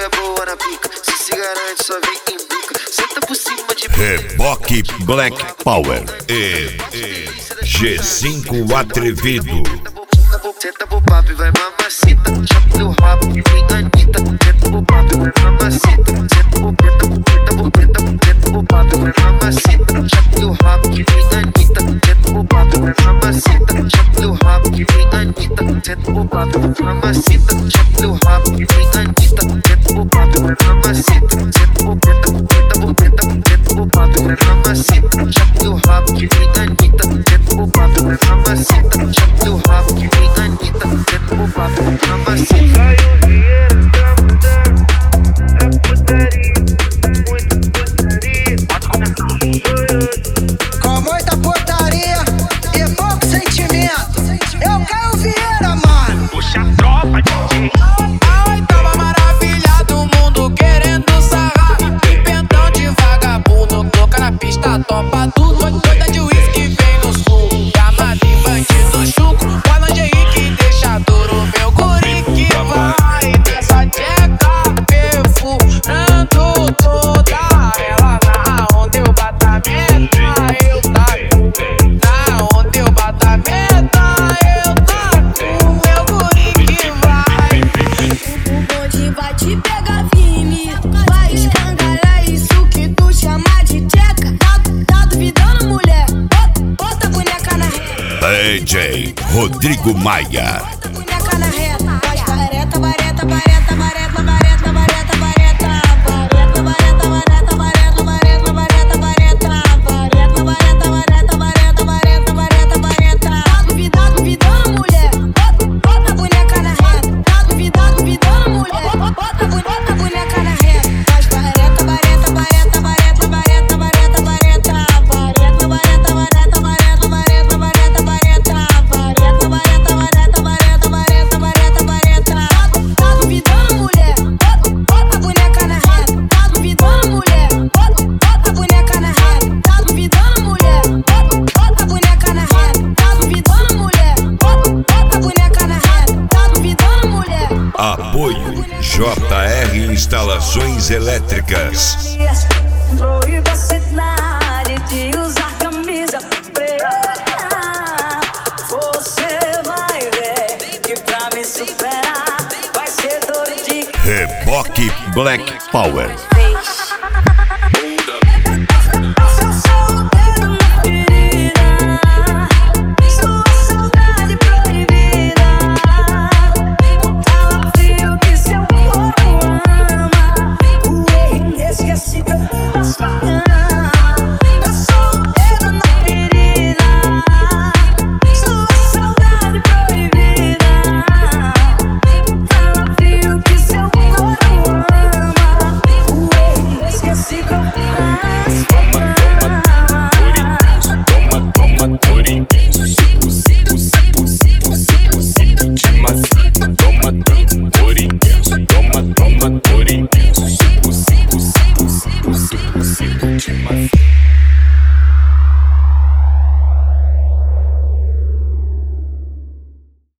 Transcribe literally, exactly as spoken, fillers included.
é boa na pica, se se garante só vem em bica. Senta por cima de Reboque Black Power e, e G cinco Atrevido. Senta pro papo e vai mamacita, chapa teu rabo que vem Anitta. Senta pro papo e vai mamacita, senta pro preta, pro preta, pro preta, senta pro papo e vai mamacita, chapa teu rabo que vem Anitta. Senta pro papo e vai mamacita, chapa teu rabo que vem Anitta. Senta pro papo e vai mamacita, chapa teu rabo que vem Anitta. Senta pro papo e vai mamacita, senta pro preta, pro preta, pro preta, senta pro papo e vai mamacita, chapa teu rabo que vem Anitta. Senta pro papo e vai mamacita, chapa teu rabo que vem Anitta. Senta pro papo e vai mamacita. Com muita putaria e pouco sentimento, eu caio Vieira, mano. Puxa a tropa, D J. Ai, tava maravilhado, o mundo querendo sarrar. Pintão de vagabundo, toca na pista, topa tudo. Doida de uísque, vem no sul. Gamado e bandido chucro. Boa lingerie que deixa duro. Meu guri que vai nessa tcheca, perfurando toda ela. Na onde eu bato a meta, eu taco. Na onde eu bato a meta, eu taco. Meu guri que vai. O bonde vai te pegar firme, vai escangalhar isso que tu chama de tcheca. Tá, tá duvidando, mulher? Bota, bota a boneca na reta. D J Rodrigo Maia. Bota a boneca na reta. Faz vareta, vareta, vareta, vareta, vareta, vareta, vareta. Vareta, vareta, vareta, vareta, vareta, vareta, vareta. Vareta, vareta, vareta, vareta, vareta, vareta, vareta. Tá duvidando, duvidando, mulher? Bota, bota a boneca na reta. Tá duvidando, duvidando, mulher? Bota, bota a boneca na reta. Faz vareta, vareta, vareta, vareta, vareta, vareta, vareta. Vareta, vareta, vareta, vareta, vareta, vareta, vareta. Vareta, vareta, vareta, vareta, vareta, vareta, vareta. Tá duvidando, mulher? Bota, bota a boneca na reta. Tá duvidando, mulher? Bota, bota a boneca na reta. Tá duvidando, mulher? Bota, bota a boneca na reta. Tá duvidando, mulher? Bota, bota a boneca na reta. Tá duvidando, mulher? Apoio J R Instalações Elétricas. Proíbe a cidade de usar camisa preta. Você vai ver que pra me superar vai ser dor de Reboque Black Power. Seu solteiro na ferida, sua saudade proibida. Tava frio que seu corpo ama, o erro inesquecível da sua cama. Meu solteiro na ferida, sua saudade proibida. Tava frio que seu corpo ama, o erro inesquecível da sua cama.